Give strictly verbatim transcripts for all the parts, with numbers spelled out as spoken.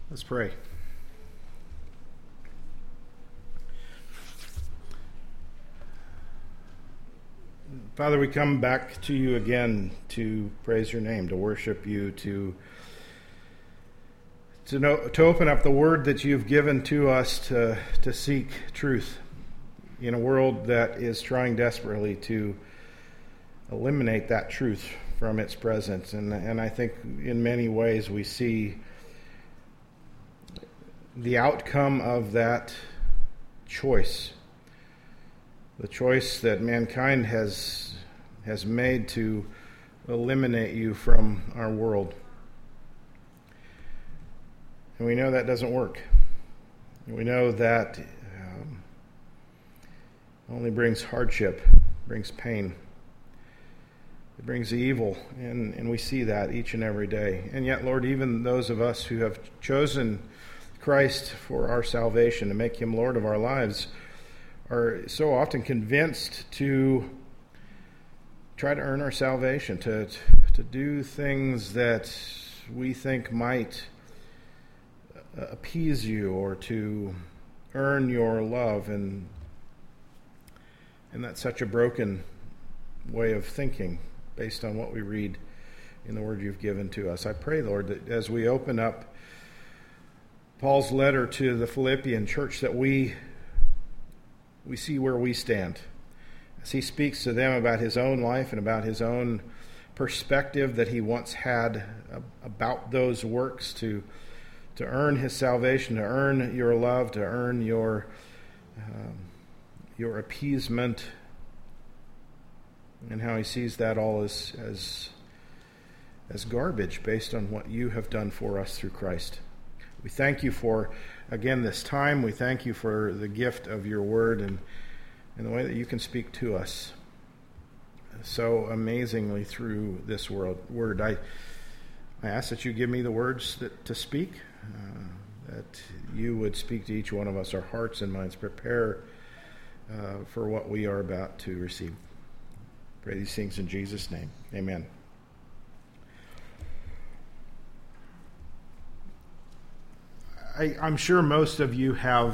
Let's pray. Father, we come back to you again to praise your name, to worship you, to to, know, to open up the word that you've given to us to, to seek truth in a world that is trying desperately to eliminate that truth from its presence. And, and I think in many ways we see the outcome of that choice, the choice that mankind has has made to eliminate you from our world. And we know that doesn't work. We know that um, only brings hardship, brings pain. It brings evil, and, and we see that each and every day. And yet, Lord, even those of us who have chosen Christ for our salvation, to make him Lord of our lives, are so often convinced to try to earn our salvation, to, to do things that we think might appease you or to earn your love. And, and that's such a broken way of thinking based on what we read in the word you've given to us. I pray, Lord, that as we open up Paul's letter to the Philippian church, that we we see where we stand. As he speaks to them about his own life and about his own perspective that he once had about those works to to earn his salvation, to earn your love, to earn your um, your appeasement, and how he sees that all as as as garbage based on what you have done for us through Christ. We thank you for, again, this time. We thank you for the gift of your word and, and the way that you can speak to us so amazingly through this world, word. I I ask that you give me the words that, to speak, uh, that you would speak to each one of us, our hearts and minds, prepare uh, for what we are about to receive. Pray these things in Jesus' name. Amen. I, I'm sure most of you have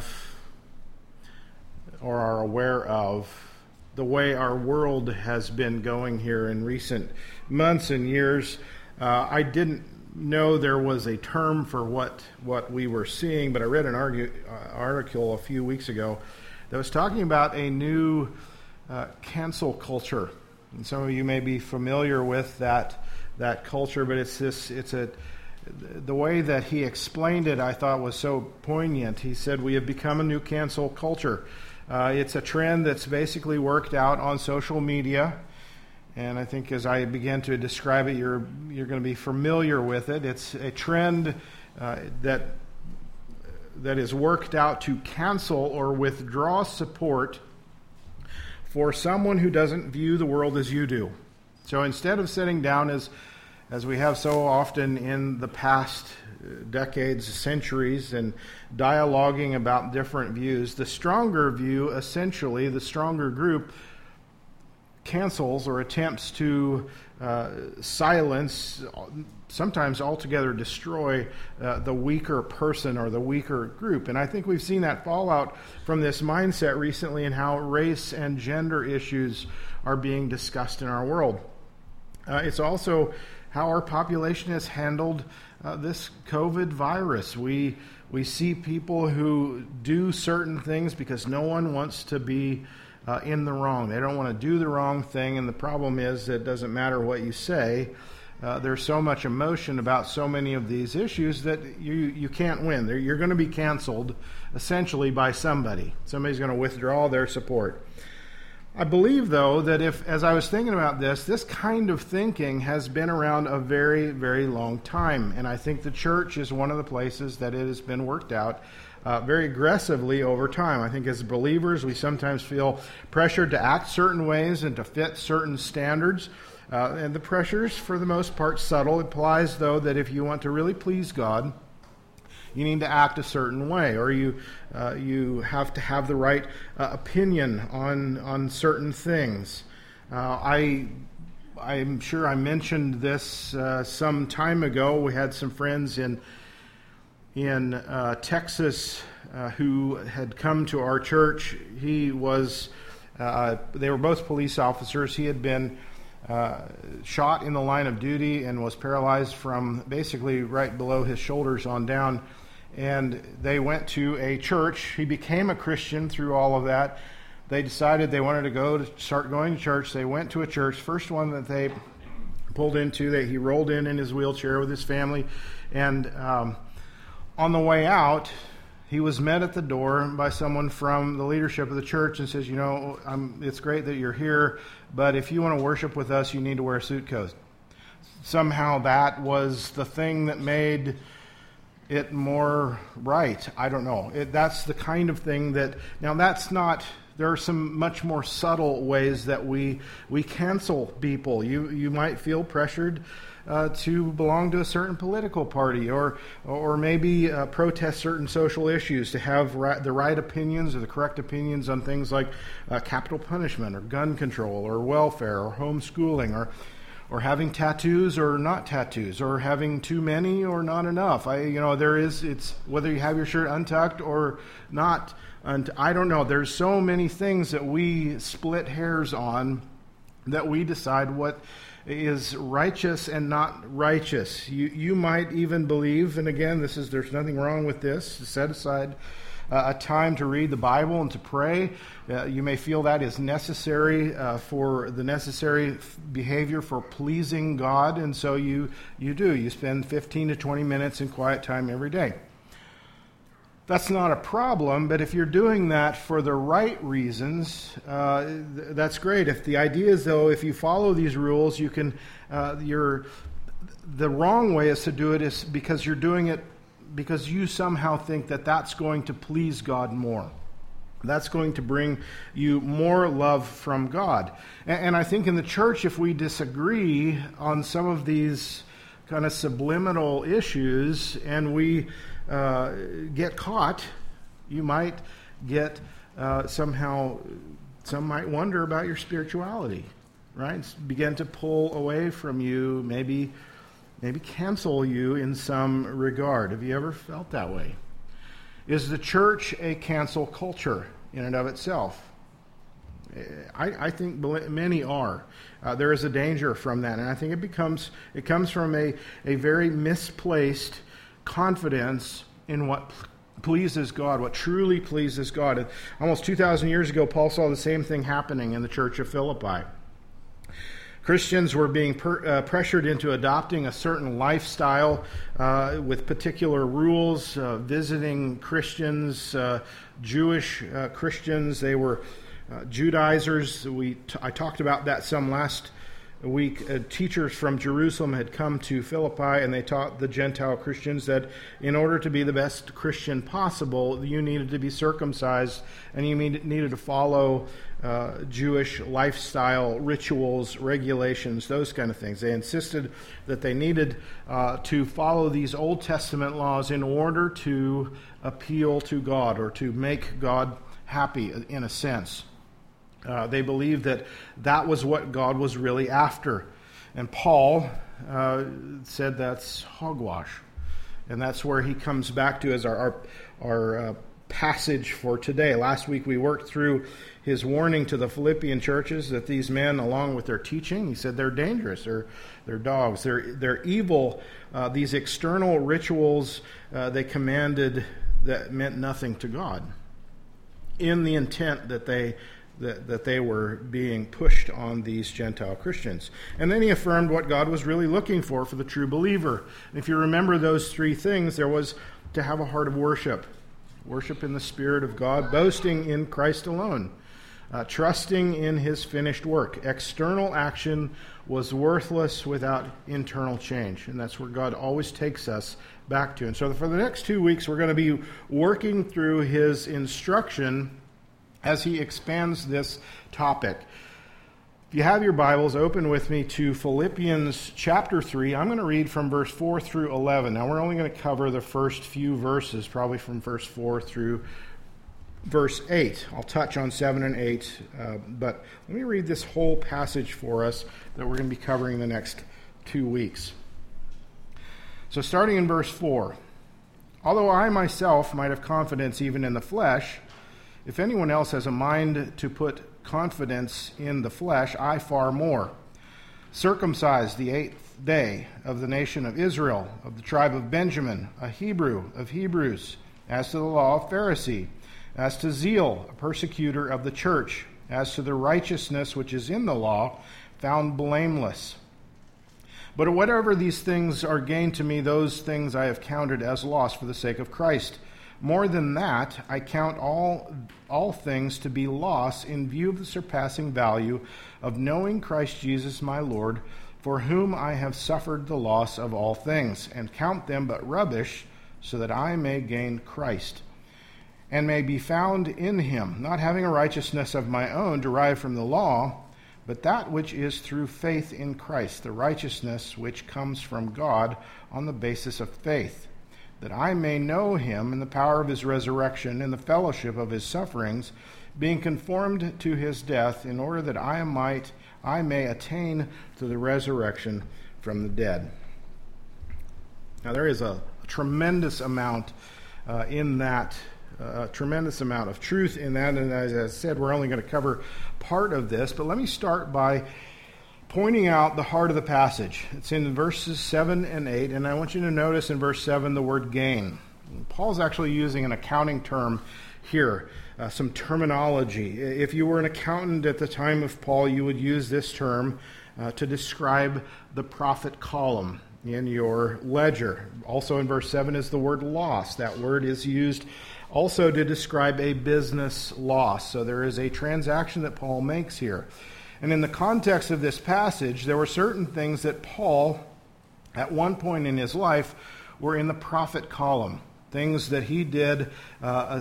or are aware of the way our world has been going here in recent months and years. Uh, I didn't know there was a term for what, what we were seeing, but I read an argue, uh, article a few weeks ago that was talking about a new uh, cancel culture. And some of you may be familiar with that that culture, but it's this it's a the way that he explained it, I thought, was so poignant. He said, we have become a new cancel culture. Uh, it's a trend that's basically worked out on social media. And I think as I begin to describe it, you're you're going to be familiar with it. It's a trend uh, that that is worked out to cancel or withdraw support for someone who doesn't view the world as you do. So instead of sitting down as as we have so often in the past decades, centuries, and dialoguing about different views, the stronger view, essentially, the stronger group, cancels or attempts to uh, silence, sometimes altogether destroy uh, the weaker person or the weaker group. And I think we've seen that fallout from this mindset recently in how race and gender issues are being discussed in our world. Uh, it's also how our population has handled uh, this COVID virus. We we see people who do certain things because no one wants to be uh, in the wrong. They don't want to do the wrong thing, and the problem is that it doesn't matter what you say. Uh, there's so much emotion about so many of these issues that you you can't win. They're, you're going to be canceled, essentially, by somebody. Somebody's going to withdraw their support. I believe, though, that if, as I was thinking about this, this kind of thinking has been around a very, very long time. And I think the church is one of the places that it has been worked out uh, very aggressively over time. I think as believers, we sometimes feel pressured to act certain ways and to fit certain standards. Uh, and the pressure's, for the most part, subtle. It implies, though, that if you want to really please God, you need to act a certain way, or you uh, you have to have the right uh, opinion on on certain things. Uh, I I'm sure I mentioned this uh, some time ago. We had some friends in in uh, Texas uh, who had come to our church. He was, uh, they were both police officers. He had been uh, shot in the line of duty and was paralyzed from basically right below his shoulders on down. And they went to a church. He became a Christian through all of that. They decided they wanted to go to start going to church. They went to a church. First one that they pulled into, that he rolled in in his wheelchair with his family. And um, on the way out, he was met at the door by someone from the leadership of the church and says, you know, I'm, it's great that you're here, but if you want to worship with us, you need to wear a suit coat. Somehow that was the thing that made it more right. I don't know. It, that's the kind of thing that, now that's not, there are some much more subtle ways that we we cancel people. You you might feel pressured uh, to belong to a certain political party, or or maybe uh, protest certain social issues, to have right, the right opinions or the correct opinions on things like uh, capital punishment or gun control or welfare or homeschooling or or having tattoos or not tattoos, or having too many or not enough. I, you know, there is, it's whether you have your shirt untucked or not. And I don't know. There's so many things that we split hairs on, that we decide what is righteous and not righteous. You you might even believe, and again, this is there's nothing wrong with this, to set aside Uh, a time to read the Bible and to pray. Uh, you may feel that is necessary uh, for the necessary f- behavior for pleasing God, and so you you do. You spend fifteen to twenty minutes in quiet time every day. That's not a problem, but if you're doing that for the right reasons, uh, th- that's great. If the idea is, though, if you follow these rules, you can, uh, you're, the wrong way is to do it is because you're doing it because you somehow think that that's going to please God more. That's going to bring you more love from God. And, and I think in the church, if we disagree on some of these kind of subliminal issues and we uh, get caught, you might get uh, somehow, some might wonder about your spirituality, right? Begin to pull away from you, maybe Maybe cancel you in some regard. Have you ever felt that way? Is the church a cancel culture in and of itself? I, I think many are. Uh, there is a danger from that, and I think it becomes it comes from a, a very misplaced confidence in what pleases God, what truly pleases God. Almost two thousand years ago, Paul saw the same thing happening in the church of Philippi. Christians were being per, uh, pressured into adopting a certain lifestyle uh, with particular rules, uh, visiting Christians, uh, Jewish uh, Christians. They were uh, Judaizers. We t- I talked about that some last week. Uh, teachers from Jerusalem had come to Philippi, and they taught the Gentile Christians that in order to be the best Christian possible, you needed to be circumcised, and you needed to follow Uh, Jewish lifestyle, rituals, regulations, those kind of things. They insisted that they needed uh, to follow these Old Testament laws in order to appeal to God or to make God happy, in a sense. Uh, they believed that that was what God was really after. And Paul uh, said that's hogwash. And that's where he comes back to as our, our, our uh, passage for today. Last week we worked through his warning to the Philippian churches that these men, along with their teaching, he said they're dangerous, they're, they're dogs, they're, they're evil. Uh, these external rituals uh, they commanded that meant nothing to God, in the intent that they that, that they were being pushed on these Gentile Christians. And then he affirmed what God was really looking for for the true believer. And if you remember those three things, there was to have a heart of worship. Worship in the Spirit of God, boasting in Christ alone, uh, trusting in his finished work. External action was worthless without internal change, and that's where God always takes us back to. And so for the next two weeks, we're going to be working through his instruction as he expands this topic. If you have your Bibles, open with me to Philippians chapter three. I'm going to read from verse four through eleven. Now, we're only going to cover the first few verses, probably from verse four through verse eight. I'll touch on seven and eight, uh, but let me read this whole passage for us that we're going to be covering the next two weeks. So starting in verse four, Although I myself might have confidence even in the flesh, if anyone else has a mind to put confidence in the flesh, I far more. Circumcised the eighth day, of the nation of Israel, of the tribe of Benjamin, a Hebrew of Hebrews, as to the law, a Pharisee, as to zeal, a persecutor of the church, as to the righteousness which is in the law, found blameless. But whatever these things are gained to me, those things I have counted as loss for the sake of Christ. More than that, I count all all things to be loss in view of the surpassing value of knowing Christ Jesus my Lord, for whom I have suffered the loss of all things, and count them but rubbish, so that I may gain Christ, and may be found in him, not having a righteousness of my own derived from the law, but that which is through faith in Christ, the righteousness which comes from God on the basis of faith, that I may know him in the power of his resurrection, in the fellowship of his sufferings, being conformed to his death, in order that I might I may attain to the resurrection from the dead. Now there is a, a tremendous amount uh, in that A tremendous amount of truth in that, and as I said, we're only going to cover part of this, but let me start by pointing out the heart of the passage. It's in verses seven and eight, and I want you to notice in verse seven the word gain. Paul's actually using an accounting term here, uh, some terminology. If you were an accountant at the time of Paul, you would use this term uh, to describe the profit column in your ledger. Also in verse seven is the word loss. That word is used also to describe a business loss. So there is a transaction that Paul makes here. And in the context of this passage, there were certain things that Paul, at one point in his life, were in the profit column. Things that he did uh,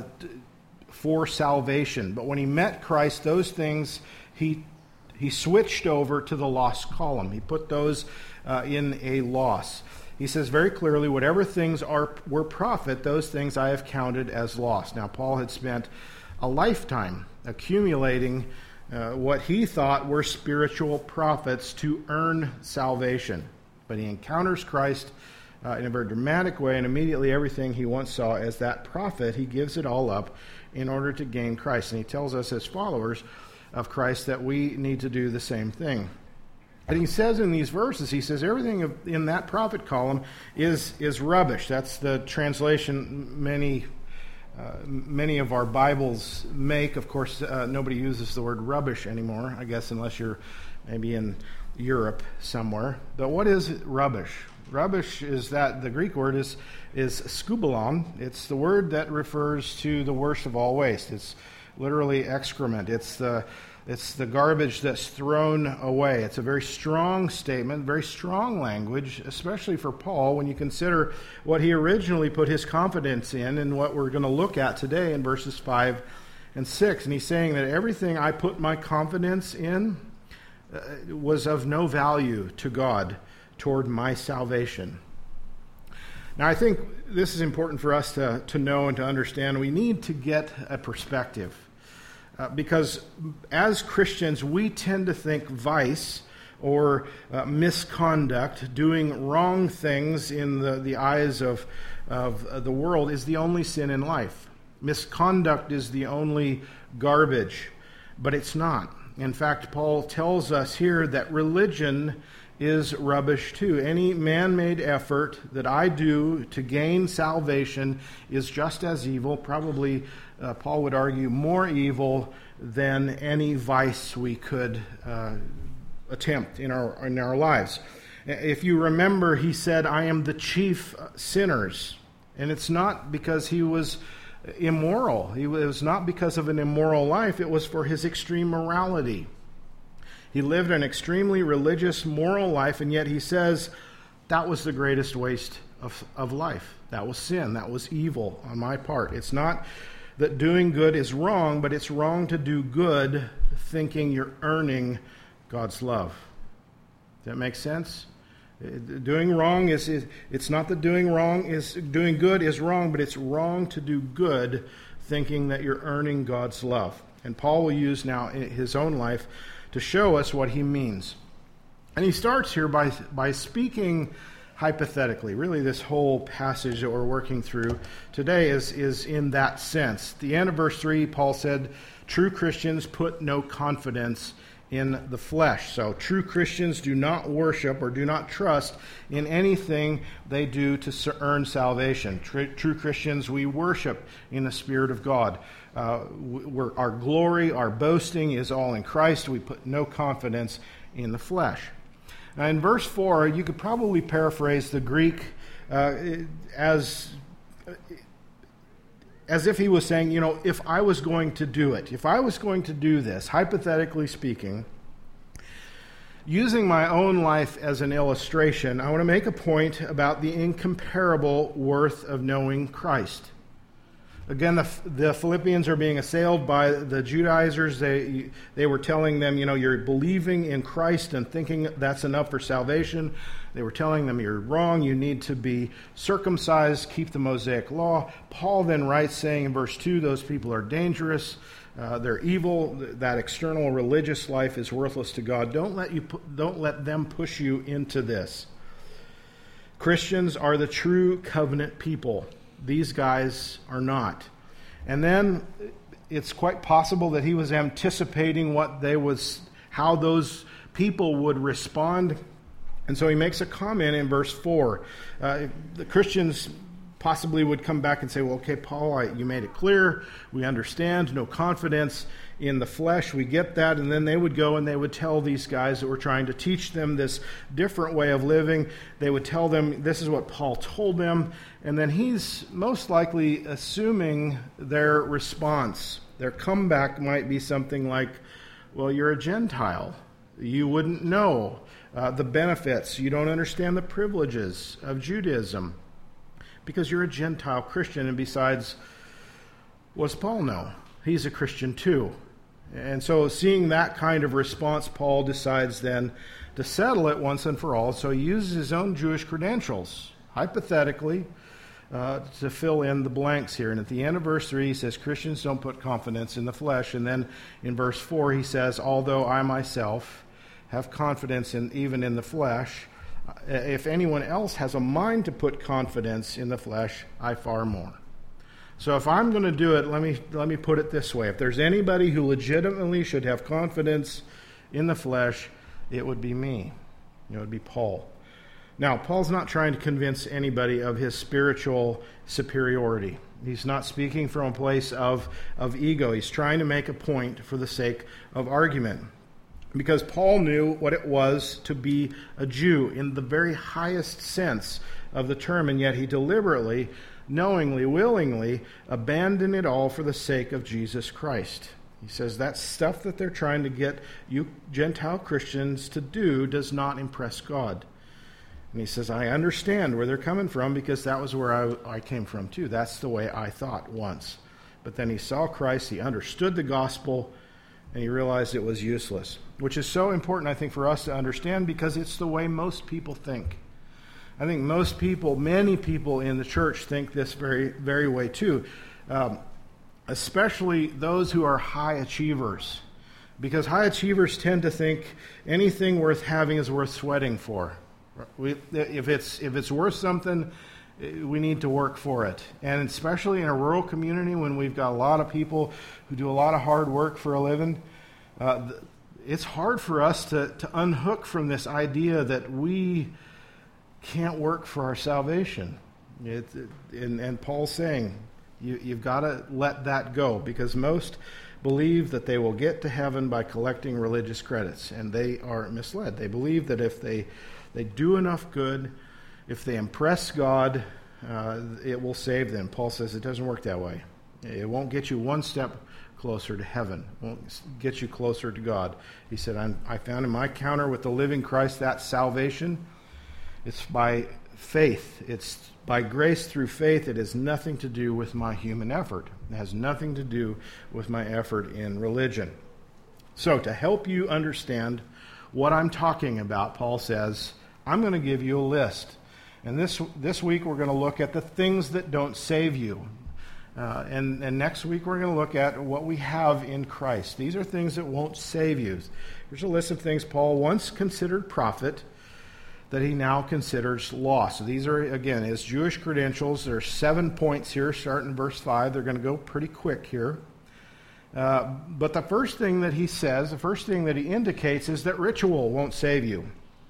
for salvation. But when he met Christ, those things he he switched over to the loss column. He put those uh, in a loss. He says very clearly, whatever things are were profit, those things I have counted as loss. Now, Paul had spent a lifetime accumulating uh, what he thought were spiritual profits to earn salvation. But he encounters Christ uh, in a very dramatic way, and immediately everything he once saw as that profit, he gives it all up in order to gain Christ. And he tells us as followers of Christ that we need to do the same thing. And he says in these verses, he says everything in that profit column is is rubbish. That's the translation many uh, many of our Bibles make. Of course, uh, nobody uses the word rubbish anymore, I guess, unless you're maybe in Europe somewhere. But what is rubbish? Rubbish is that the Greek word is is skubalon. It's the word that refers to the worst of all waste. It's literally excrement. It's the It's the garbage that's thrown away. It's a very strong statement, very strong language, especially for Paul when you consider what he originally put his confidence in and what we're going to look at today in verses five and six. And he's saying that everything I put my confidence in uh, was of no value to God toward my salvation. Now, I think this is important for us to, to know and to understand. We need to get a perspective. Uh, because as Christians, we tend to think vice or uh, misconduct, doing wrong things in the, the eyes of, of uh, the world, is the only sin in life. Misconduct is the only garbage, but it's not. In fact, Paul tells us here that religion is rubbish too. Any man-made effort that I do to gain salvation is just as evil, probably uh, Paul would argue more evil than any vice we could uh, attempt in our in our lives. If you remember, he said, I am the chief sinners. And it's not because he was immoral. It was not because of an immoral life. It was for his extreme morality. He lived an extremely religious, moral life, and yet he says that was the greatest waste of, of life. That was sin. That was evil on my part. It's not that doing good is wrong, but it's wrong to do good thinking you're earning God's love. Does that make sense? Doing wrong is, is it's not that doing wrong is doing good is wrong, but it's wrong to do good thinking that you're earning God's love. And Paul will use now in his own life to show us what he means. And he starts here by by speaking hypothetically. Really, this whole passage that we're working through today is, is in that sense. At the end of verse three, Paul said, true Christians put no confidence in the flesh. So true Christians do not worship or do not trust in anything they do to earn salvation. True, true Christians, we worship in the Spirit of God. Uh, we're, our glory, our boasting is all in Christ. We put no confidence in the flesh. Now in verse four, you could probably paraphrase the Greek uh, as... as if he was saying, you know, if I was going to do it, if I was going to do this, hypothetically speaking, using my own life as an illustration, I want to make a point about the incomparable worth of knowing Christ. Again, the, the Philippians are being assailed by the Judaizers. They, they were telling them, you know, you're believing in Christ and thinking that's enough for salvation. They were telling them you're wrong, you need to be circumcised, keep the Mosaic law. Paul then writes saying in verse two, those people are dangerous, uh, they're evil, that external religious life is worthless to God. Don't let you pu- don't let them push you into this. Christians are the true covenant people. These guys are not. And then it's quite possible that he was anticipating what they was, how those people would respond. And so he makes a comment in verse four. Uh, the Christians possibly would come back and say, well, okay, Paul, I, you made it clear. We understand. No confidence in the flesh. We get that. And then they would go and they would tell these guys that were trying to teach them this different way of living. They would tell them this is what Paul told them. And then he's most likely assuming their response. Their comeback might be something like, well, you're a Gentile. You wouldn't know uh, the benefits. You don't understand the privileges of Judaism because you're a Gentile Christian. And besides, what does Paul know? He's a Christian too. And so seeing that kind of response, Paul decides then to settle it once and for all. So he uses his own Jewish credentials, hypothetically, uh, to fill in the blanks here. And at the end of verse three, he says, Christians don't put confidence in the flesh. And then in verse four, he says, although I myself have confidence in even in the flesh, if anyone else has a mind to put confidence in the flesh, I far more. So if I'm going to do it, let me let me put it this way. If there's anybody who legitimately should have confidence in the flesh, it would be me. It would be Paul. Now, Paul's not trying to convince anybody of his spiritual superiority. He's not speaking from a place of, of ego. He's trying to make a point for the sake of argument. Because Paul knew what it was to be a Jew in the very highest sense of the term, and yet he deliberately, knowingly, willingly abandoned it all for the sake of Jesus Christ. He says that stuff that they're trying to get you Gentile Christians to do does not impress God. And he says, I understand where they're coming from because that was where I, I came from too. That's the way I thought once. But then he saw Christ, he understood the gospel, and he realized it was useless. Which is so important, I think, for us to understand because it's the way most people think. I think most people, many people in the church think this very, very way too. Um, especially those who are high achievers. Because high achievers tend to think anything worth having is worth sweating for. We, if it's if it's worth something, we need to work for it. And especially in a rural community when we've got a lot of people who do a lot of hard work for a living, uh, it's hard for us to, to unhook from this idea that we can't work for our salvation. It, it, and, and Paul's saying, you, you've got to let that go because most believe that they will get to heaven by collecting religious credits, and they are misled. They believe that if they, they do enough good, if they impress God, uh, it will save them. Paul says it doesn't work that way. It won't get you one step closer to heaven. It won't get you closer to God. He said, I'm, I found in my encounter with the living Christ that salvation, it's by faith. It's by grace through faith. It has nothing to do with my human effort. It has nothing to do with my effort in religion. So to help you understand what I'm talking about, Paul says, I'm going to give you a list. And this this week we're going to look at the things that don't save you. Uh, and, and next week we're going to look at what we have in Christ. These are things that won't save you. Here's a list of things Paul once considered profit that he now considers lost. So these are, again, his Jewish credentials. There are seven points here, starting in verse five. They're going to go pretty quick here. Uh, but the first thing that he says, the first thing that he indicates is that ritual won't save you.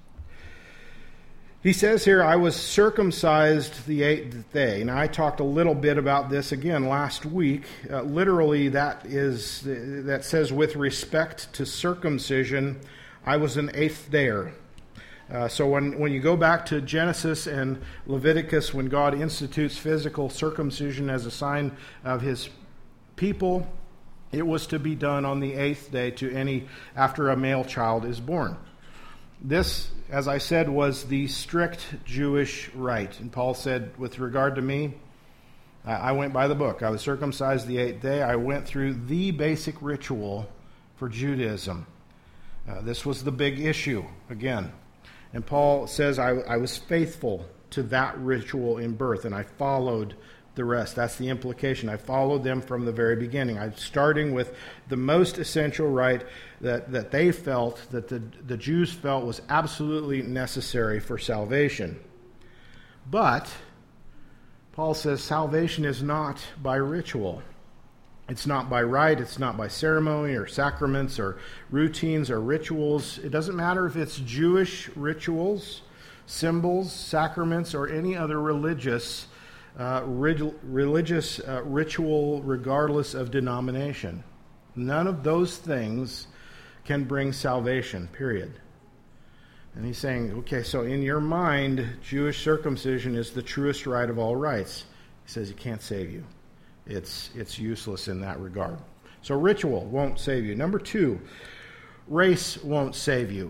He says here, I was circumcised the eighth day. Now, I talked a little bit about this again last week. Uh, literally, that is that says with respect to circumcision, I was an eighth dayer. Uh, so when, when you go back to Genesis and Leviticus, when God institutes physical circumcision as a sign of his people, it was to be done on the eighth day to any after a male child is born. This, as I said, was the strict Jewish rite. And Paul said, with regard to me, I went by the book. I was circumcised the eighth day. I went through the basic ritual for Judaism. Uh, this was the big issue, again. And Paul says, I, I was faithful to that ritual in birth, and I followed the rest. That's the implication. I followed them from the very beginning. I'm starting with the most essential rite that, that they felt, that the, the Jews felt was absolutely necessary for salvation. But Paul says salvation is not by ritual. It's not by rite. It's not by ceremony or sacraments or routines or rituals. It doesn't matter if it's Jewish rituals, symbols, sacraments, or any other religious Uh, religious uh, ritual regardless of denomination. None of those things can bring salvation, period. And he's saying, okay, so in your mind, Jewish circumcision is the truest rite of all rites. He says it can't save you. It's, it's useless in that regard. So ritual won't save you. Number two, race won't save you.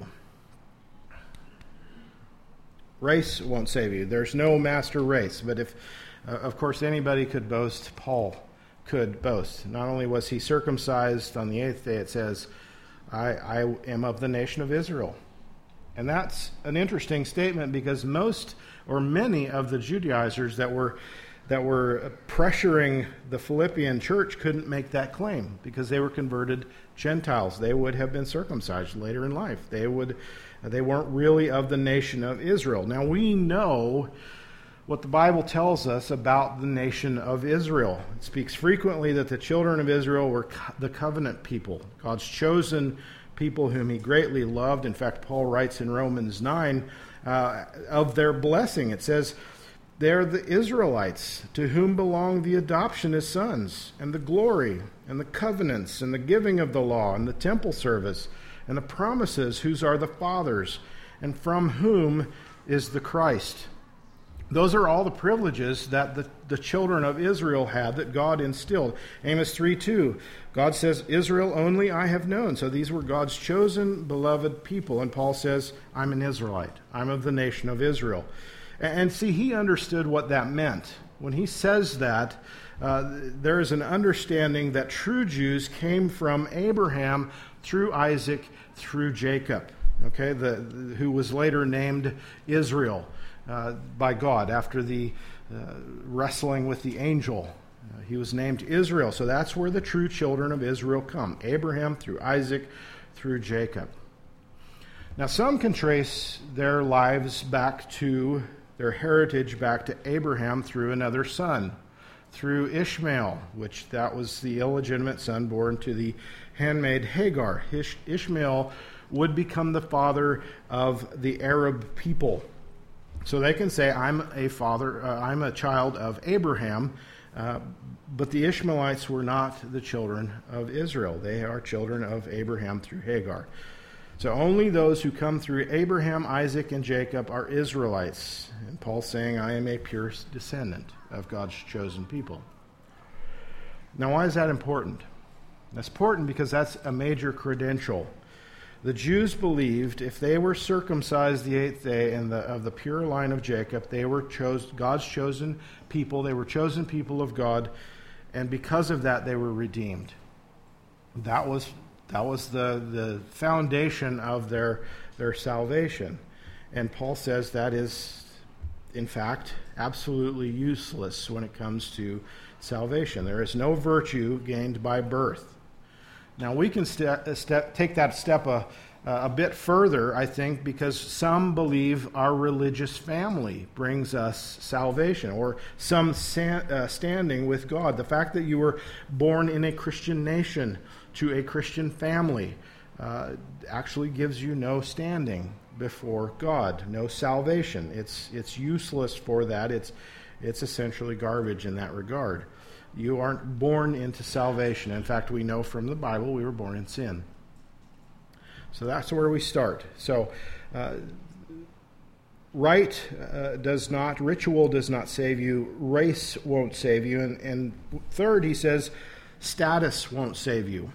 Race won't save you. There's no master race, but if Uh, of course, anybody could boast. Paul could boast. Not only was he circumcised on the eighth day, it says, I, I am of the nation of Israel. And that's an interesting statement because most or many of the Judaizers that were that were pressuring the Philippian church couldn't make that claim because they were converted Gentiles. They would have been circumcised later in life. They would, they weren't really of the nation of Israel. Now we know what the Bible tells us about the nation of Israel. It speaks frequently that the children of Israel were co- the covenant people, God's chosen people whom he greatly loved. In fact, Paul writes in Romans nine uh, of their blessing. It says, they're the Israelites to whom belong the adoption as sons and the glory and the covenants and the giving of the law and the temple service and the promises, whose are the fathers and from whom is the Christ. Those are all the privileges that the, the children of Israel had that God instilled. Amos three two, God says, Israel only I have known. So these were God's chosen, beloved people. And Paul says, I'm an Israelite. I'm of the nation of Israel. And, and see, he understood what that meant. When he says that, uh, there is an understanding that true Jews came from Abraham through Isaac, through Jacob, okay, the, the who was later named Israel. Uh, by God after the uh, wrestling with the angel. Uh, he was named Israel. So that's where the true children of Israel come. Abraham through Isaac through Jacob. Now some can trace their lives back to, their heritage back to Abraham through another son, through Ishmael, which that was the illegitimate son born to the handmaid Hagar. Ish- Ishmael would become the father of the Arab people. So they can say, I'm a father, uh, I'm a child of Abraham, uh, but the Ishmaelites were not the children of Israel. They are children of Abraham through Hagar. So only those who come through Abraham, Isaac, and Jacob are Israelites. And Paul's saying, I am a pure descendant of God's chosen people. Now, why is that important? That's important because that's a major credential. The Jews believed if they were circumcised the eighth day and the, of the pure line of Jacob, they were chose, God's chosen people. They were chosen people of God, and because of that, they were redeemed. That was that was the, the foundation of their their salvation. And Paul says that is, in fact, absolutely useless when it comes to salvation. There is no virtue gained by birth. Now, we can st- step, take that step a, a bit further, I think, because some believe our religious family brings us salvation, or some san- uh, standing with God. The fact that you were born in a Christian nation to a Christian family uh, actually gives you no standing before God, no salvation. It's it's useless for that. It's it's essentially garbage in that regard. You aren't born into salvation. In fact, we know from the Bible we were born in sin. So that's where we start. So uh, rite uh, does not, ritual does not save you. Race won't save you. And, and third, he says, status won't save you.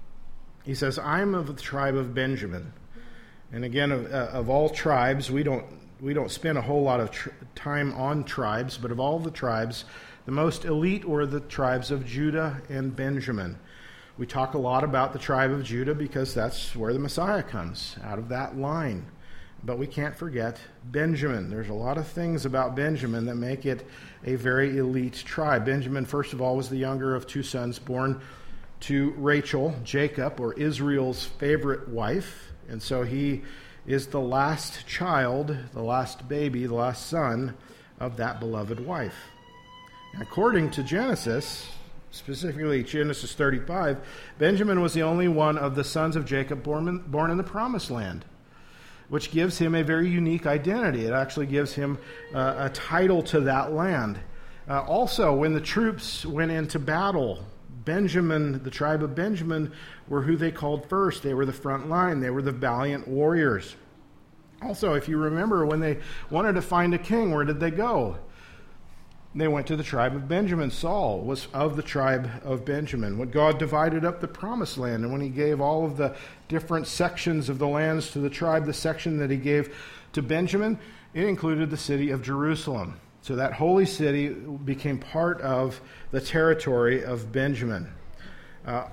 He says, I'm of the tribe of Benjamin. And again, of, uh, of all tribes, we don't we don't spend a whole lot of tr- time on tribes, but of all the tribes, the most elite were the tribes of Judah and Benjamin. We talk a lot about the tribe of Judah because that's where the Messiah comes, out of that line. But we can't forget Benjamin. There's a lot of things about Benjamin that make it a very elite tribe. Benjamin, first of all, was the younger of two sons born to Rachel, Jacob, or Israel's favorite wife. And so he is the last child, the last baby, the last son of that beloved wife. According to Genesis, specifically Genesis thirty-five, Benjamin was the only one of the sons of Jacob born in, born in the Promised Land, which gives him a very unique identity. It actually gives him uh, a title to that land. Uh, also, when the troops went into battle, Benjamin, the tribe of Benjamin, were who they called first. They were the front line. They were the valiant warriors. Also, if you remember, when they wanted to find a king, where did they go? They went to the tribe of Benjamin. Saul was of the tribe of Benjamin. When God divided up the promised land, and when he gave all of the different sections of the lands to the tribe, the section that he gave to Benjamin, it included the city of Jerusalem. So that holy city became part of the territory of Benjamin. Uh,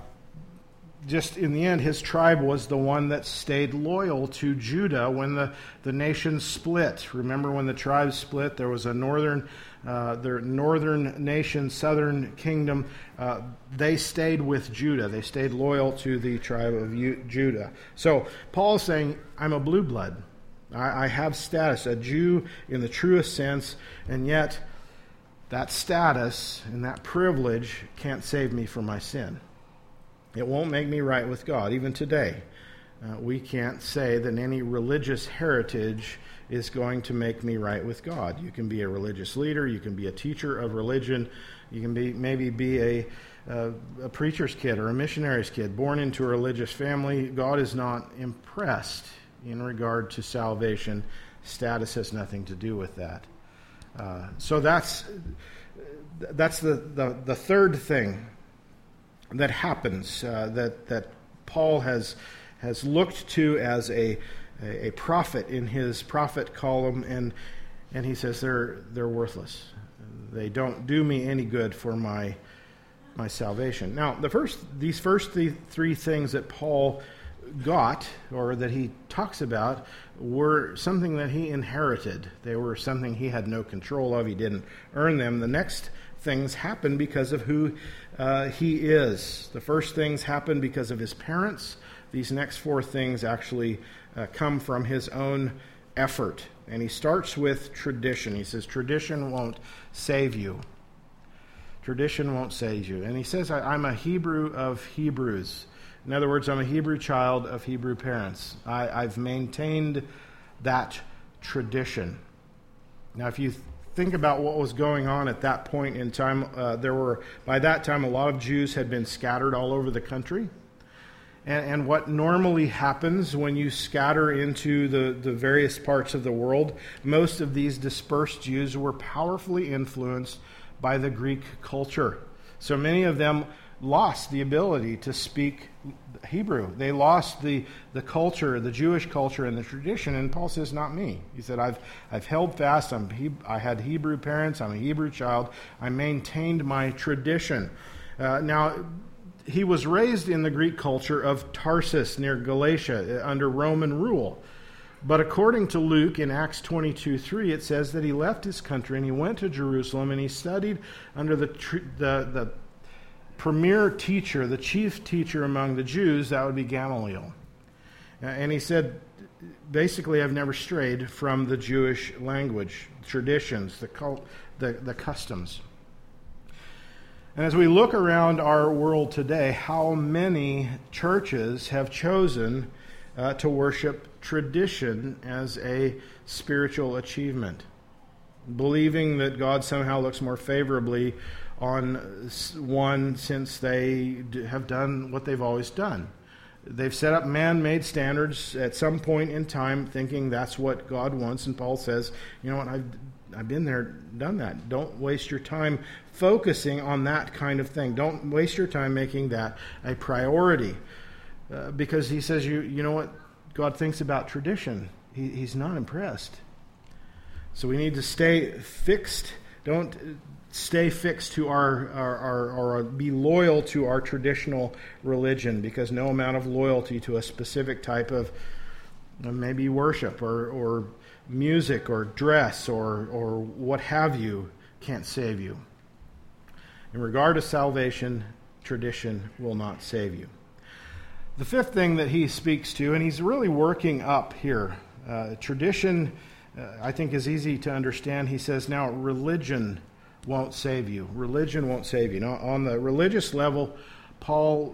just in the end, his tribe was the one that stayed loyal to Judah when the, the nation split. Remember when the tribes split, there was a northern uh, the northern nation, southern kingdom. Uh, they stayed with Judah. They stayed loyal to the tribe of U- Judah. So Paul is saying, I'm a blue blood. I, I have status, a Jew in the truest sense, and yet that status and that privilege can't save me from my sin. It won't make me right with God. Even today, uh, we can't say that any religious heritage is going to make me right with God. You can be a religious leader. You can be a teacher of religion. You can be maybe be a, uh, a preacher's kid or a missionary's kid born into a religious family. God is not impressed in regard to salvation. Status has nothing to do with that. Uh, so that's that's the, the, the third thing that happens, uh, that that Paul has has looked to as a a, a prophet in his prophet column, and and he says they're they're worthless. They don't do me any good for my my salvation. Now, the first these first th- three things that Paul got, or that he talks about, were something that he inherited. They were something he had no control of. He didn't earn them. The next things happen because of who uh, he is. The first things happen because of his parents. These next four things actually uh, come from his own effort. And he starts with tradition. He says, tradition won't save you. Tradition won't save you. And he says, I, I'm a Hebrew of Hebrews. In other words, I'm a Hebrew child of Hebrew parents. I, I've maintained that tradition. Now, if you think about what was going on at that point in time, uh, there were, by that time, a lot of Jews had been scattered all over the country. And, and what normally happens when you scatter into the, the various parts of the world, most of these dispersed Jews were powerfully influenced by the Greek culture. So many of them lost the ability to speak Hebrew. They lost the, the culture, the Jewish culture and the tradition. And Paul says, not me. He said, I've I've held fast. I'm he, I had Hebrew parents. I'm a Hebrew child. I maintained my tradition. Uh, now, he was raised in the Greek culture of Tarsus near Galatia under Roman rule. But according to Luke in Acts twenty-two three, it says that he left his country and he went to Jerusalem and he studied under the the, the premier teacher, the chief teacher among the Jews, that would be Gamaliel. And he said, basically, I've never strayed from the Jewish language, traditions, the cult, the, the customs. And as we look around our world today, how many churches have chosen uh, to worship tradition as a spiritual achievement, believing that God somehow looks more favorably on one since they have done what they've always done. They've set up man-made standards at some point in time, thinking that's what God wants. And Paul says, you know what, I've I've been there, done that. Don't waste your time focusing on that kind of thing. Don't waste your time making that a priority. Uh, because he says, you you know what God thinks about tradition. He, he's not impressed. So we need to stay fixed. Don't stay fixed to our, our, our, or be loyal to our traditional religion, because no amount of loyalty to a specific type of uh, maybe worship or, or music or dress or, or what have you can't save you. In regard to salvation, tradition will not save you. The fifth thing that he speaks to, and he's really working up here, uh, tradition, uh, I think is easy to understand. He says, now religion won't save you. Religion won't save you. Now, on the religious level, Paul,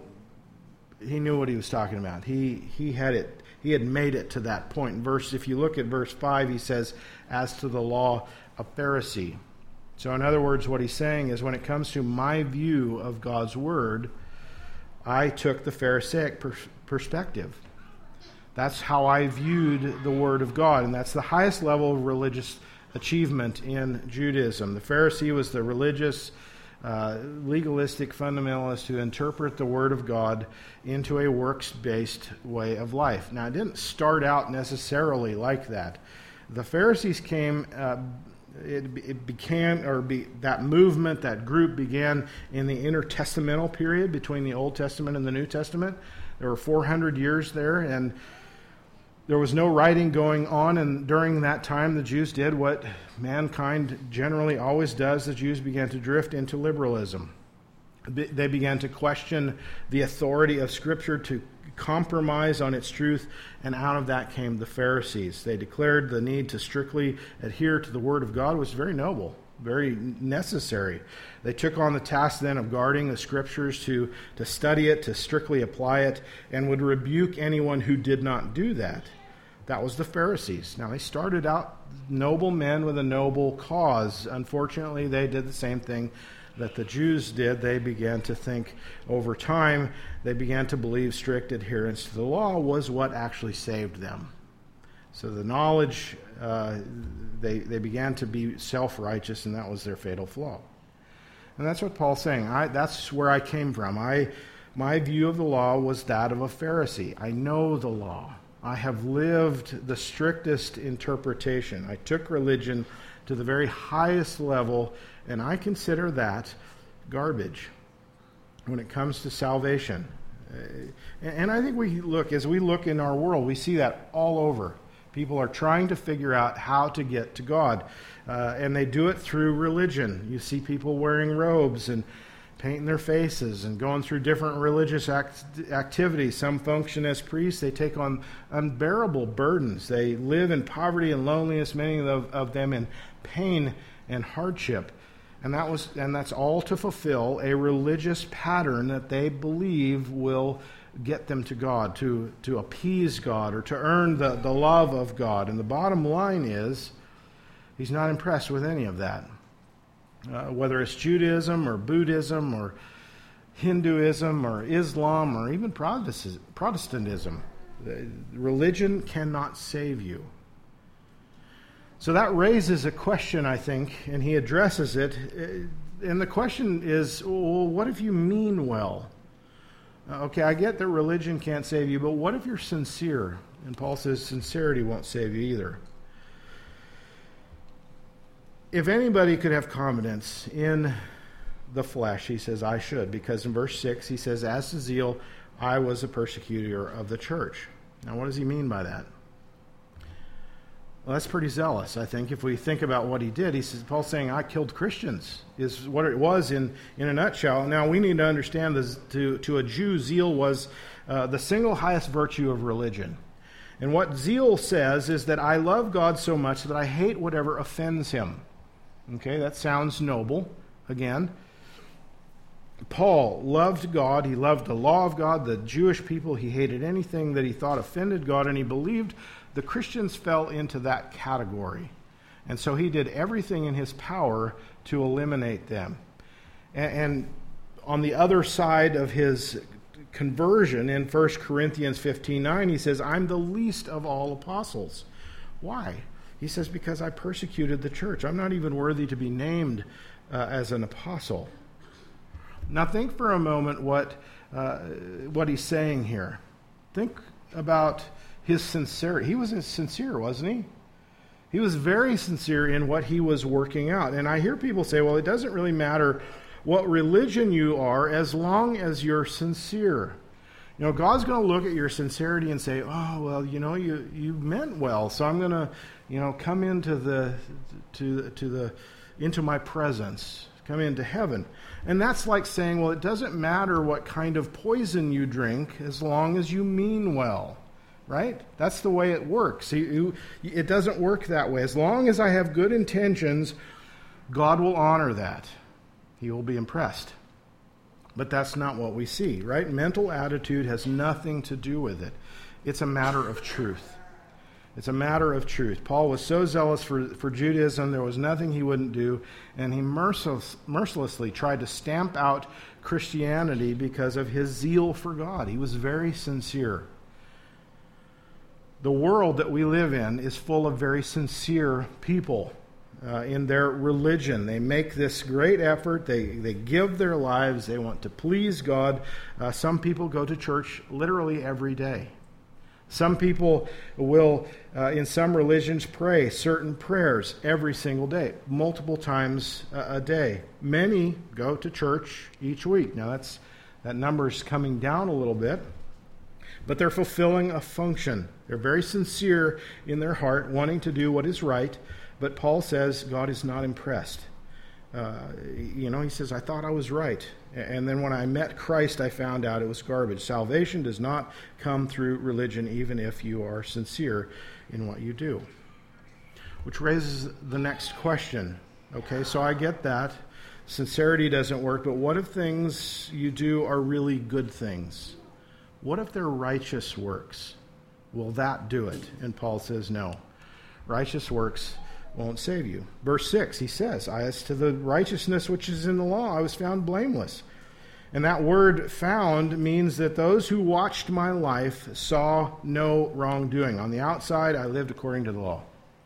he knew what he was talking about. He he had it. He had made it to that point. In verse, if you look at verse five, he says, as to the law, a Pharisee. So in other words, what he's saying is, when it comes to my view of God's word, I took the Pharisaic per- perspective. That's how I viewed the word of God, and that's the highest level of religious achievement in Judaism. The Pharisee was the religious, uh, legalistic fundamentalist who interpret the Word of God into a works-based way of life. Now, it didn't start out necessarily like that. The Pharisees came, uh, it, it began, or be, that movement, that group began in the intertestamental period between the Old Testament and the New Testament. There were four hundred years there, and there was no writing going on, and during that time the Jews did what mankind generally always does. The Jews began to drift into liberalism. They began to question the authority of Scripture, to compromise on its truth, and out of that came the Pharisees. They declared the need to strictly adhere to the Word of God was very noble, very necessary. They took on the task then of guarding the Scriptures, to, to study it, to strictly apply it, and would rebuke anyone who did not do that. That was the Pharisees. Now, they started out noble men with a noble cause. Unfortunately, they did the same thing that the Jews did. They began to think over time, they began to believe strict adherence to the law was what actually saved them. So the knowledge, uh, they, they began to be self-righteous, and that was their fatal flaw. And that's what Paul's saying. I, that's where I came from. I, my view of the law was that of a Pharisee. I know the law. I have lived the strictest interpretation. I took religion to the very highest level, and I consider that garbage when it comes to salvation. And I think we look, as we look in our world, we see that all over. People are trying to figure out how to get to God, uh, and they do it through religion. You see people wearing robes and painting their faces and going through different religious act- activities. Some function as priests. They take on unbearable burdens. They live in poverty and loneliness, many of, of them in pain and hardship. And that was, and that's all to fulfill a religious pattern that they believe will get them to God, to, to appease God, or to earn the, the love of God. And the bottom line is, he's not impressed with any of that. Uh, whether it's Judaism or Buddhism or Hinduism or Islam or even Protestantism, religion cannot save you. So that raises a question, I think, and he addresses it. And the question is, well, what if you mean well? Okay, I get that religion can't save you, but what if you're sincere? And Paul says sincerity won't save you either. If anybody could have confidence in the flesh, he says, I should. Because in verse six, he says, as to zeal, I was a persecutor of the church. Now, what does he mean by that? Well, that's pretty zealous, I think. If we think about what he did, he says, Paul's saying, I killed Christians, is what it was in, in a nutshell. Now, we need to understand this. To, to a Jew, zeal was uh, the single highest virtue of religion. And what zeal says is that I love God so much that I hate whatever offends him. Okay, that sounds noble, again. Paul loved God. He loved the law of God, the Jewish people. He hated anything that he thought offended God, and he believed the Christians fell into that category. And so he did everything in his power to eliminate them. And, and on the other side of his conversion, in First Corinthians fifteen nine, he says, I'm the least of all apostles. Why? He says, because I persecuted the church. I'm not even worthy to be named uh, as an apostle. Now think for a moment what uh, what he's saying here. Think about his sincerity. He was sincere, wasn't he? He was very sincere in what he was working out. And I hear people say, well, it doesn't really matter what religion you are as long as you're sincere. You know, God's going to look at your sincerity and say, oh, well, you know, you, you meant well, so I'm going to, you know, come into the to to the into my presence, come into heaven. And that's like saying, well, it doesn't matter what kind of poison you drink as long as you mean well. Right? That's the way it works. You, you, it doesn't work that way. As long as I have good intentions, God will honor that. He will be impressed. But that's not what we see, right? Mental attitude has nothing to do with it. It's a matter of truth. It's a matter of truth. Paul was so zealous for, for Judaism, there was nothing he wouldn't do, and he merciless, mercilessly tried to stamp out Christianity because of his zeal for God. He was very sincere. The world that we live in is full of very sincere people uh, in their religion. They make this great effort. They, they give their lives. They want to please God. Uh, some people go to church literally every day. Some people will, uh, in some religions, pray certain prayers every single day, multiple times a, a day. Many go to church each week. Now, that's that number's coming down a little bit. But they're fulfilling a function. They're very sincere in their heart, wanting to do what is right. But Paul says God is not impressed. Uh, you know, he says, I thought I was right. And then when I met Christ, I found out it was garbage. Salvation does not come through religion, even if you are sincere in what you do. Which raises the next question. Okay, so I get that. Sincerity doesn't work, but what if things you do are really good things? What if they're righteous works? Will that do it? And Paul says no. Righteous works won't save you. Verse six, he says, as to the righteousness which is in the law, I was found blameless. And that word found means that those who watched my life saw no wrongdoing. On the outside, I lived according to the law.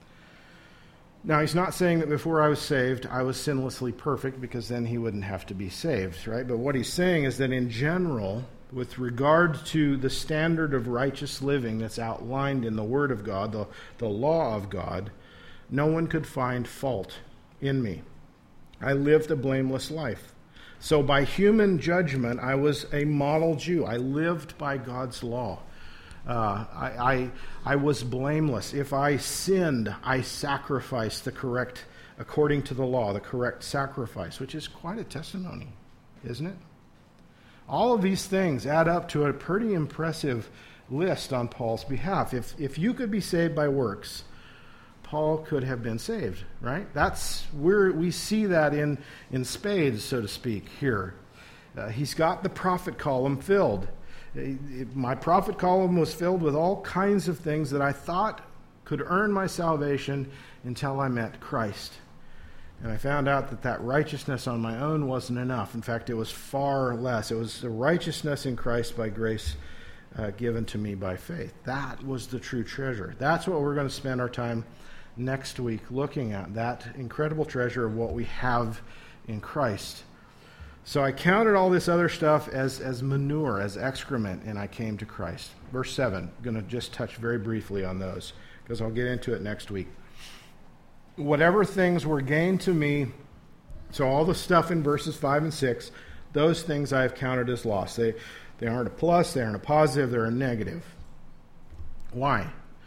Now, he's not saying that before I was saved, I was sinlessly perfect, because then he wouldn't have to be saved, right? But what he's saying is that in general, with regard to the standard of righteous living that's outlined in the Word of God, the, the law of God, no one could find fault in me. I lived a blameless life. So by human judgment, I was a model Jew. I lived by God's law. Uh, I, I, I was blameless. If I sinned, I sacrificed the correct, according to the law, the correct sacrifice, which is quite a testimony, isn't it? All of these things add up to a pretty impressive list on Paul's behalf. If if you could be saved by works, Paul could have been saved, right? That's where we see that in, in spades, so to speak, here. Uh, he's got the prophet column filled. My prophet column was filled with all kinds of things that I thought could earn my salvation until I met Christ. And I found out that that righteousness on my own wasn't enough. In fact, it was far less. It was the righteousness in Christ by grace uh, given to me by faith. That was the true treasure. That's what we're going to spend our time next week looking at, that incredible treasure of what we have in Christ. So I counted all this other stuff as, as manure, as excrement, and I came to Christ. Verse seven, I'm going to just touch very briefly on those, because I'll get into it next week. Whatever things were gained to me, so all the stuff in verses five and six, those things I have counted as loss. They, they aren't a plus, they aren't a positive, they're a negative. Why?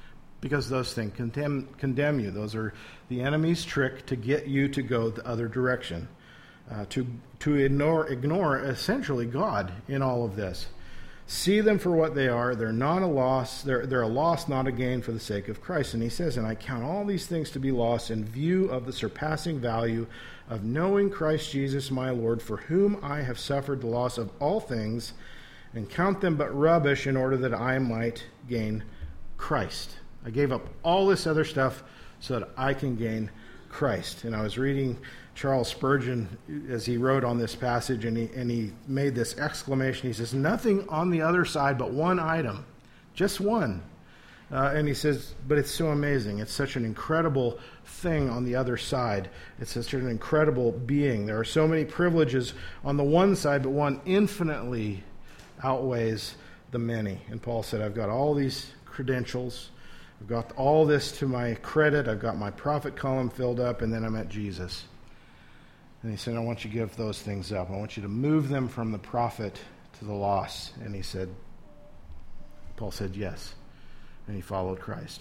because those things condemn, condemn you. Those are the enemy's trick to get you to go the other direction, uh, to to ignore ignore essentially God in all of this. See them for what they are. They're not a loss. They're they're a loss, not a gain, for the sake of Christ. And he says, and I count all these things to be lost in view of the surpassing value of knowing Christ Jesus my Lord, for whom I have suffered the loss of all things, and count them but rubbish, in order that I might gain Christ. I gave up all this other stuff so that I can gain Christ. And I was reading Charles Spurgeon as he wrote on this passage, and he, and he made this exclamation. He says, nothing on the other side but one item, just one. Uh, and he says, but it's so amazing. It's such an incredible thing on the other side. It's such an incredible being. There are so many privileges on the one side, but one infinitely outweighs the many. And Paul said, I've got all these credentials. I've got all this to my credit. I've got my prophet column filled up, and then I'm at Jesus. And he said, I want you to give those things up. I want you to move them from the profit to the loss. And he said, Paul said, yes. And he followed Christ.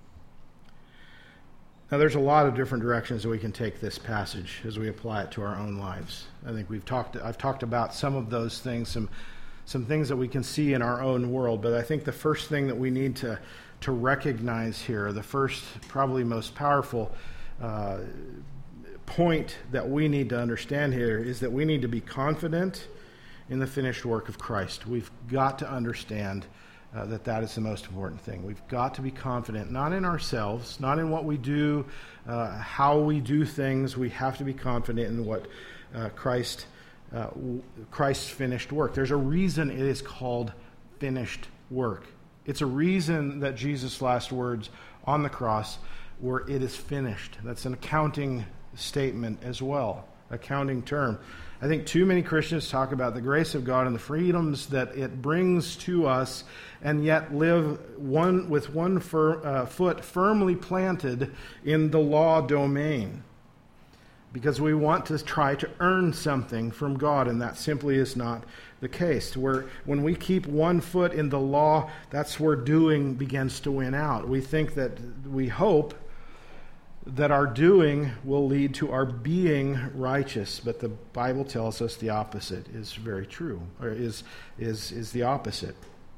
Now, there's a lot of different directions that we can take this passage as we apply it to our own lives. I think we've talked, I've talked about some of those things, some some things that we can see in our own world. But I think the first thing that we need to, to recognize here, the first, probably most powerful uh, point that we need to understand here is that we need to be confident in the finished work of Christ. We've got to understand uh, that that is the most important thing. We've got to be confident, not in ourselves, not in what we do, uh, how we do things. We have to be confident in what uh, Christ, uh, Christ's finished work. There's a reason it is called finished work. It's a reason that Jesus' last words on the cross were, it is finished. That's an accounting statement as well, accounting term. I think too many Christians talk about the grace of God and the freedoms that it brings to us, and yet live one with one fir, uh, foot firmly planted in the law domain, because we want to try to earn something from God, and that simply is not the case. Where when we keep one foot in the law, that's where doing begins to win out. We think that we hope that our doing will lead to our being righteous, but the Bible tells us the opposite is very true, or is is is the opposite.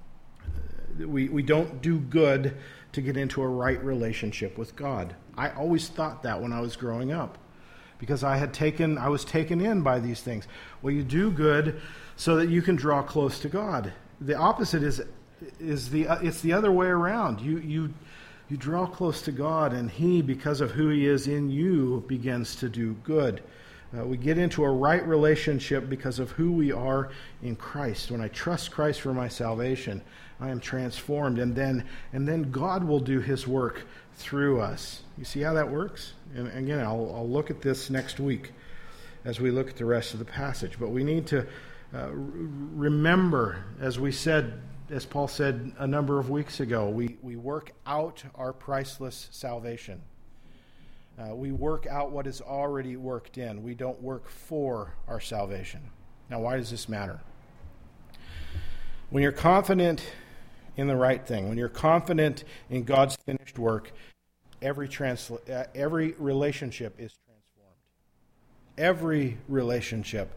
We we don't do good to get into a right relationship with God. I always thought that when I was growing up, because I had taken I was taken in by these things. Well, you do good so that you can draw close to God. The opposite is is the it's the other way around. You you You draw close to God, and He, because of who He is in you, begins to do good. Uh, we get into a right relationship because of who we are in Christ. When I trust Christ for my salvation, I am transformed, and then and then God will do His work through us. You see how that works? And again, I'll, I'll look at this next week as we look at the rest of the passage. But we need to uh, remember, as we said, as Paul said a number of weeks ago, we, we work out our priceless salvation. Uh, we work out what is already worked in. We don't work for our salvation. Now, why does this matter? When you're confident in the right thing, when you're confident in God's finished work, every transla- uh, every relationship is transformed. Every relationship.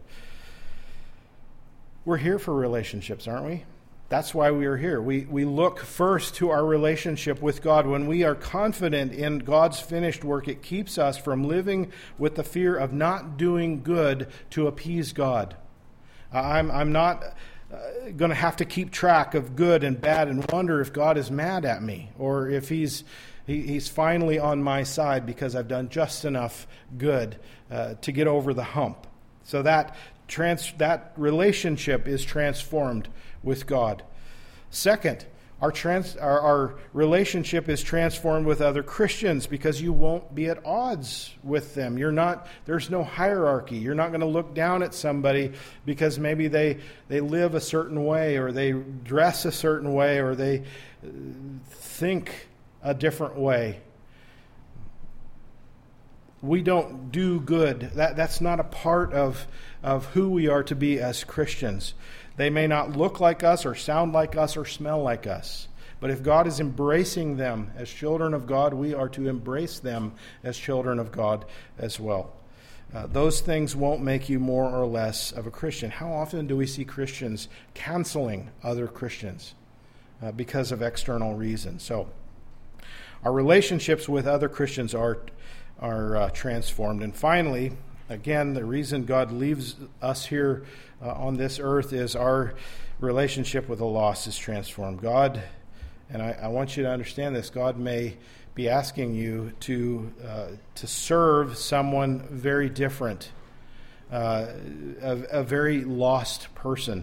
We're here for relationships, aren't we? That's why we are here. We we look first to our relationship with God. When we are confident in God's finished work, it keeps us from living with the fear of not doing good to appease God. Uh, I'm I'm not uh, going to have to keep track of good and bad and wonder if God is mad at me, or if He's he, He's finally on my side because I've done just enough good uh, to get over the hump. So that trans that relationship is transformed with God. Second, our, trans, our, our relationship is transformed with other Christians because you won't be at odds with them. You're not. There's no hierarchy. You're not going to look down at somebody because maybe they they live a certain way, or they dress a certain way, or they think a different way. We don't do good. That that's not a part of of who we are to be as Christians. They may not look like us or sound like us or smell like us, But if God is embracing them as children of God, we are to embrace them as children of God as well. Uh, those things won't make you more or less of a Christian. How often do we see Christians canceling other Christians uh, because of external reasons? So our relationships with other Christians are, are uh, transformed. And finally, again, the reason God leaves us here uh, on this earth is our relationship with the lost is transformed. God, and I, I want you to understand this, God may be asking you to uh, to serve someone very different, uh, a, a very lost person.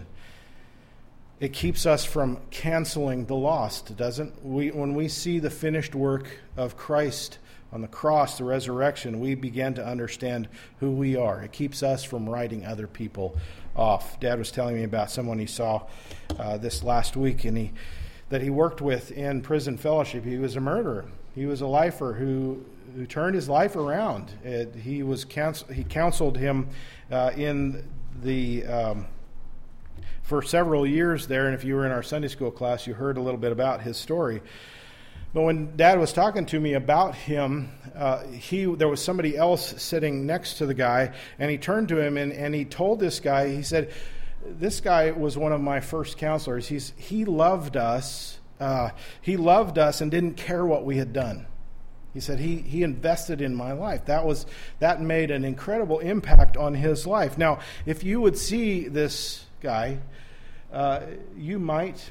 It keeps us from canceling the lost, doesn't we? When we see the finished work of Christ on the cross, the resurrection, we begin to understand who we are. It keeps us from writing other people off. Dad was telling me about someone he saw uh, this last week, and he that he worked with in prison fellowship. He was a murderer. He was a lifer who who turned his life around. It, he was counsel, he counseled him uh, in the um, for several years there. And if you were in our Sunday school class, you heard a little bit about his story. But when Dad was talking to me about him, uh, he there was somebody else sitting next to the guy, and he turned to him and, and he told this guy, he said, "This guy was one of my first counselors. He's he loved us." Uh, he loved us and didn't care what we had done. He said he he invested in my life. That was that made an incredible impact on his life. Now, if you would see this guy, uh, you might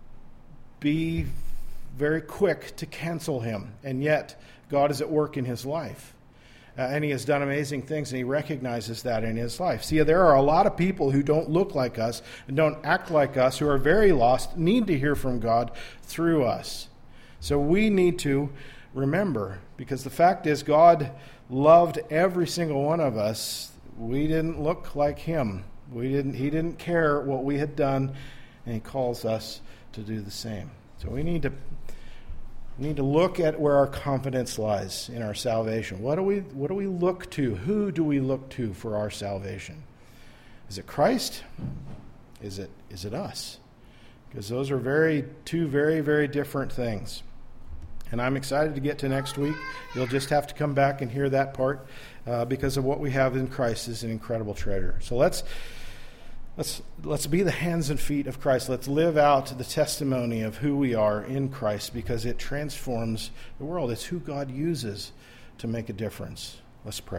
be very quick to cancel him, and yet God is at work in his life. Uh, and he has done amazing things, and he recognizes that in his life. See, there are a lot of people who don't look like us and don't act like us, who are very lost, need to hear from God through us. So we need to remember, because the fact is God loved every single one of us. We didn't look like him. We didn't. He didn't care what we had done, and he calls us to do the same. So we need to We need to look at where our confidence lies in our salvation. What do we what do we look to? Who do we look to for our salvation? Is it Christ? Is it is it us? Because those are very two very, very different things. And I'm excited to get to next week. You'll just have to come back and hear that part uh, because of what we have in Christ is an incredible treasure. So let's Let's let's be the hands and feet of Christ. Let's live out the testimony of who we are in Christ, because it transforms the world. It's who God uses to make a difference. Let's pray.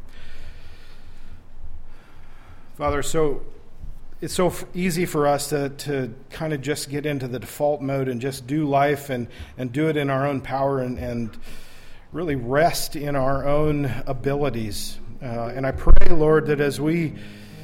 Father, so it's so easy for us to, to kind of just get into the default mode and just do life and, and do it in our own power and, and really rest in our own abilities. Uh, and I pray, Lord, that as we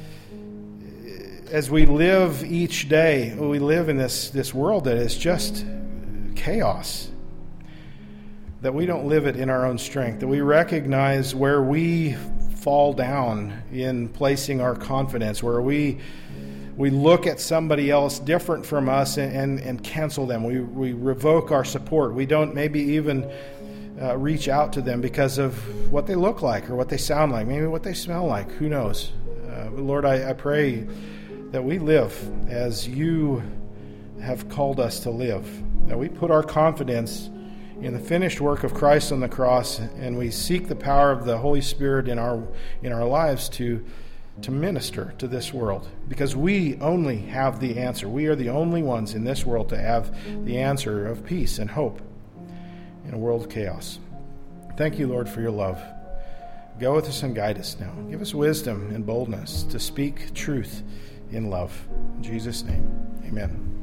As we live each day, we live in this, this world that is just chaos, that we don't live it in our own strength, that we recognize where we fall down in placing our confidence, where we we look at somebody else different from us and, and, and cancel them. We, we revoke our support. We don't maybe even uh, reach out to them because of what they look like or what they sound like, maybe what they smell like. Who knows? Uh, Lord, I, I pray that we live as you have called us to live, that we put our confidence in the finished work of Christ on the cross, and we seek the power of the Holy Spirit in our in our lives to to minister to this world, because we only have the answer. We are the only ones in this world to have the answer of peace and hope in a world of chaos. Thank you, Lord, for your love. Go with us and guide us now. Give us wisdom and boldness to speak truth in love. In Jesus' name, amen.